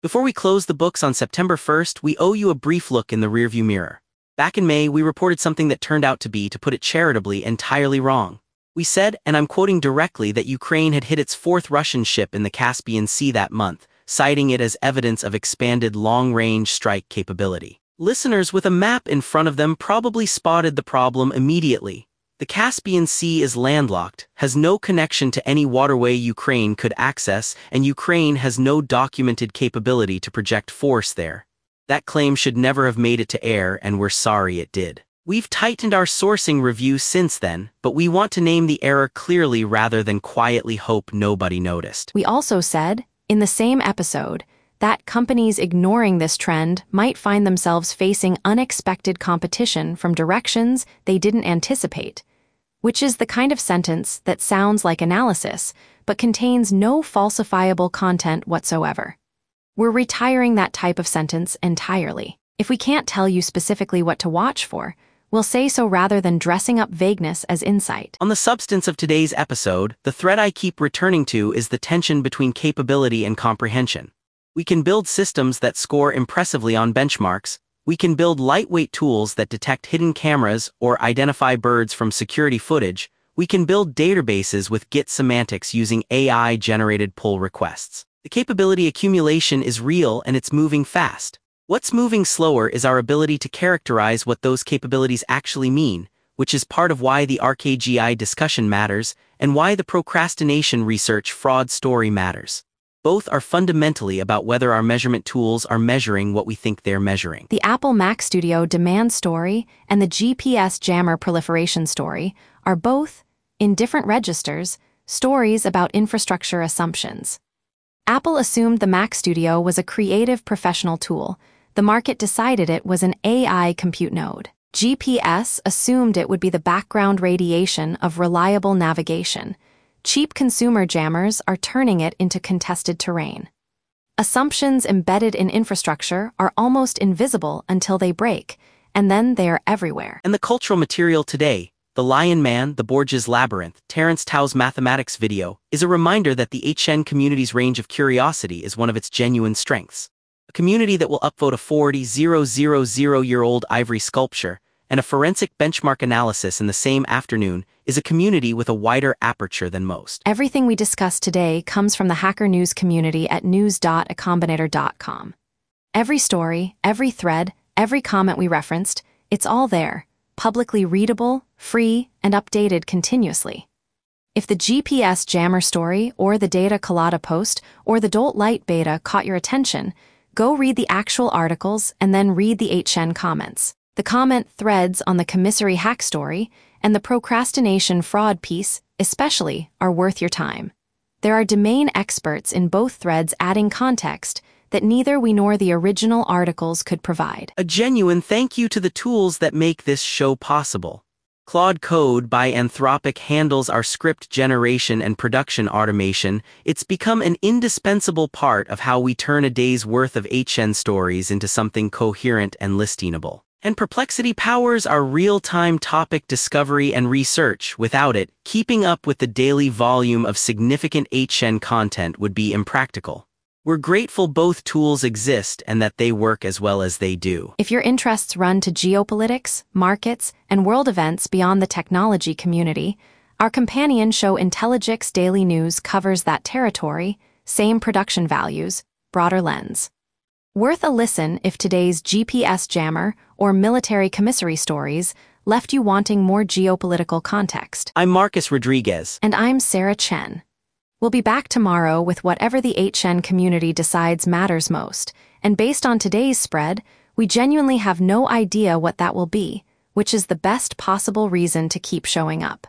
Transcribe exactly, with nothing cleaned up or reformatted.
Before we close the books on September first, we owe you a brief look in the rearview mirror. Back in May, we reported something that turned out to be, to put it charitably, entirely wrong. We said, and I'm quoting directly, that Ukraine had hit its fourth Russian ship in the Caspian Sea that month, citing it as evidence of expanded long-range strike capability. Listeners with a map in front of them probably spotted the problem immediately. The Caspian Sea is landlocked, has no connection to any waterway Ukraine could access, and Ukraine has no documented capability to project force there. That claim should never have made it to air, and we're sorry it did. We've tightened our sourcing review since then, but we want to name the error clearly rather than quietly hope nobody noticed. We also said, in the same episode, that companies ignoring this trend might find themselves facing unexpected competition from directions they didn't anticipate, which is the kind of sentence that sounds like analysis, but contains no falsifiable content whatsoever. We're retiring that type of sentence entirely. If we can't tell you specifically what to watch for, we'll say so rather than dressing up vagueness as insight. On the substance of today's episode, the thread I keep returning to is the tension between capability and comprehension. We can build systems that score impressively on benchmarks. We can build lightweight tools that detect hidden cameras or identify birds from security footage. We can build databases with Git semantics using A I-generated pull requests. The capability accumulation is real and it's moving fast. What's moving slower is our ability to characterize what those capabilities actually mean, which is part of why the R K G I discussion matters and why the procrastination research fraud story matters. Both are fundamentally about whether our measurement tools are measuring what we think they're measuring. The Apple Mac Studio demand story and the G P S jammer proliferation story are both, in different registers, stories about infrastructure assumptions. Apple assumed the Mac Studio was a creative professional tool. The market decided it was an A I compute node. G P S assumed it would be the background radiation of reliable navigation. Cheap consumer jammers are turning it into contested terrain. Assumptions embedded in infrastructure are almost invisible until they break, and then they are everywhere. And the cultural material today, The Lion Man, The Borges Labyrinth, Terence Tao's mathematics video, is a reminder that the H N community's range of curiosity is one of its genuine strengths. A community that will upvote a forty thousand year old ivory sculpture and a forensic benchmark analysis in the same afternoon is a community with a wider aperture than most. Everything we discussed today comes from the Hacker News community at news dot a combinator dot com. Every story, every thread, every comment we referenced, it's all there, publicly readable, free, and updated continuously. If the G P S jammer story or the Data Colada post or the Dolt Lite beta caught your attention, go read the actual articles and then read the H N comments. The comment threads on the commissary hack story and the procrastination fraud piece, especially, are worth your time. There are domain experts in both threads adding context that neither we nor the original articles could provide. A genuine thank you to the tools that make this show possible. Claude Code by Anthropic handles our script generation and production automation. It's become an indispensable part of how we turn a day's worth of H N stories into something coherent and listenable. And Perplexity powers our real-time topic discovery and research. Without it, keeping up with the daily volume of significant H N content would be impractical. We're grateful both tools exist and that they work as well as they do. If your interests run to geopolitics, markets, and world events beyond the technology community, our companion show Intelligix Daily News covers that territory, same production values, broader lens. Worth a listen if today's G P S jammer or military commissary stories left you wanting more geopolitical context. I'm Marcus Rodriguez. And I'm Sarah Chen. We'll be back tomorrow with whatever the H N community decides matters most, and based on today's spread, we genuinely have no idea what that will be, which is the best possible reason to keep showing up.